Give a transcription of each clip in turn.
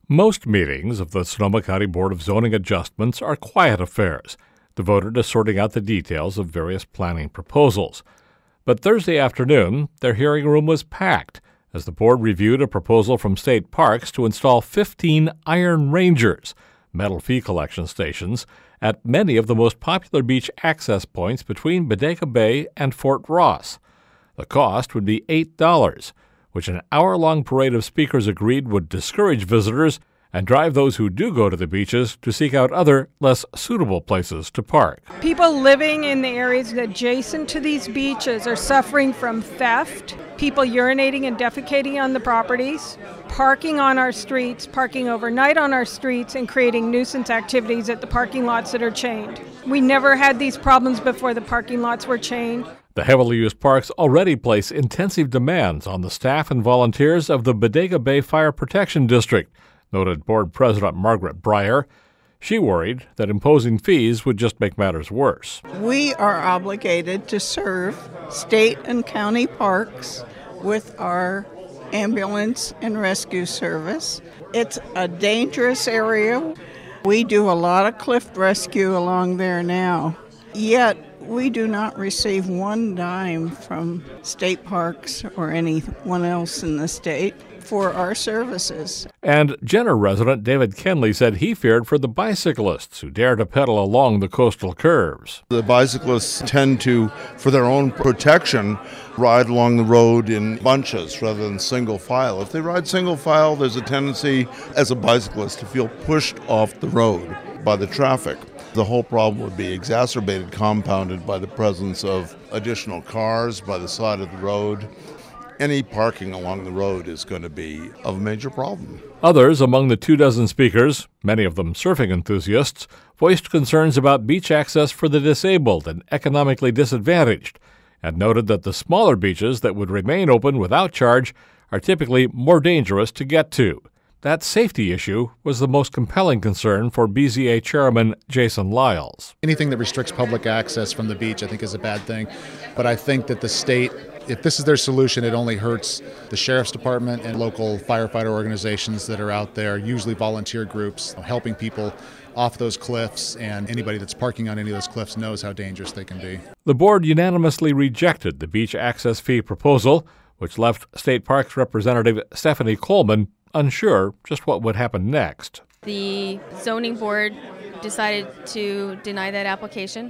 Most meetings of the Sonoma County Board of Zoning Adjustments are quiet affairs, devoted to sorting out the details of various planning proposals. But Thursday afternoon, their hearing room was packed as the board reviewed a proposal from State Parks to install 15 Iron Rangers, metal fee collection stations, at many of the most popular beach access points between Bodega Bay and Fort Ross. The cost would be $8, which an hour-long parade of speakers agreed would discourage visitors and drive those who do go to the beaches to seek out other, less suitable places to park. People living in the areas adjacent to these beaches are suffering from theft, people urinating and defecating on the properties, parking on our streets, parking overnight on our streets, and creating nuisance activities at the parking lots that are chained. We never had these problems before the parking lots were chained. The heavily used parks already place intensive demands on the staff and volunteers of the Bodega Bay Fire Protection District, noted Board President Margaret Breyer. She worried that imposing fees would just make matters worse. We are obligated to serve state and county parks with our ambulance and rescue service. It's a dangerous area. We do a lot of cliff rescue along there now, yet we do not receive one dime from state parks or anyone else in the state for our services. And Jenner resident David Kenley said he feared for the bicyclists who dare to pedal along the coastal curves. The bicyclists tend to, for their own protection, ride along the road in bunches rather than single file. If they ride single file, there's a tendency as a bicyclist to feel pushed off the road by the traffic. The whole problem would be exacerbated, compounded by the presence of additional cars by the side of the road. Any parking along the road is going to be a major problem. Others among the 24 speakers, many of them surfing enthusiasts, voiced concerns about beach access for the disabled and economically disadvantaged, and noted that the smaller beaches that would remain open without charge are typically more dangerous to get to. That safety issue was the most compelling concern for BZA Chairman Jason Lyles. Anything that restricts public access from the beach, I think, is a bad thing. But I think that the state, if this is their solution, it only hurts the sheriff's department and local firefighter organizations that are out there, usually volunteer groups, helping people off those cliffs, and anybody that's parking on any of those cliffs knows how dangerous they can be. The board unanimously rejected the beach access fee proposal, which left State Parks Representative Stephanie Coleman unsure just what would happen next. The zoning board decided to deny that application,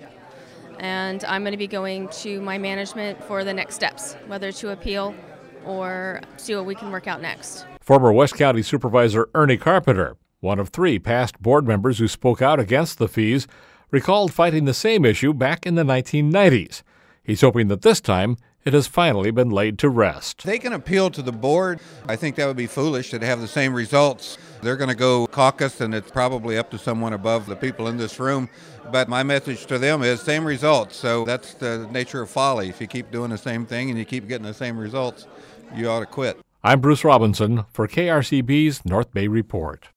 and I'm going to be going to my management for the next steps, whether to appeal or see what we can work out next. Former West County Supervisor Ernie Carpenter, one of 3 past board members who spoke out against the fees, recalled fighting the same issue back in the 1990s. He's hoping that this time it has finally been laid to rest. They can appeal to the board. I think that would be foolish to have the same results. They're going to go caucus, and it's probably up to someone above the people in this room. But my message to them is same results. So that's the nature of folly. If you keep doing the same thing and you keep getting the same results, you ought to quit. I'm Bruce Robinson for KRCB's North Bay Report.